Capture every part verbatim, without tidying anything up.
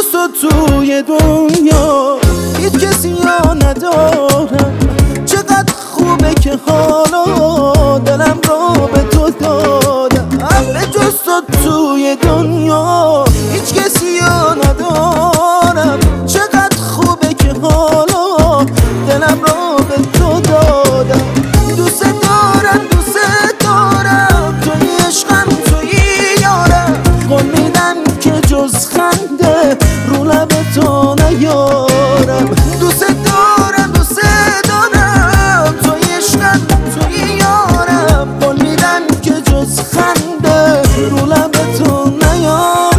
جز تو توی دنیا هیچ کسی ها ندارم. چقدر خوبه که حالا دلم رو به تو دادم. به جز تو توی دنیا هیچ کسی ها ندارم. چقدر خوبه که حالا دلم رو به تو دادم. دوست دارم دوست دارم توی عشقم توی یارم. قول میدم که جز خنده رو لب تو نیارم. دوست دارم دوست دارم توی عشقم توی یارم. قول میدم که جز خنده رو لب تو نیارم.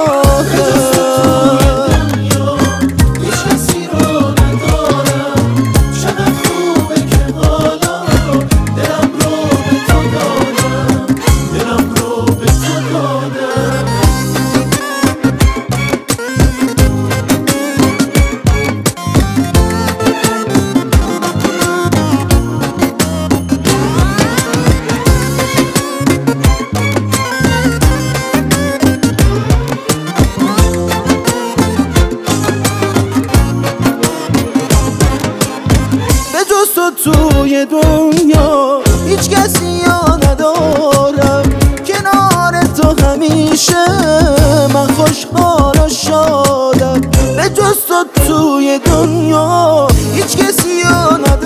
جز تو توی دنیا هیچ کسی ها ندارم. کنار تو همیشه من خوشحال و شادم. به جز تو توی دنیا هیچ کسی ها ندارم.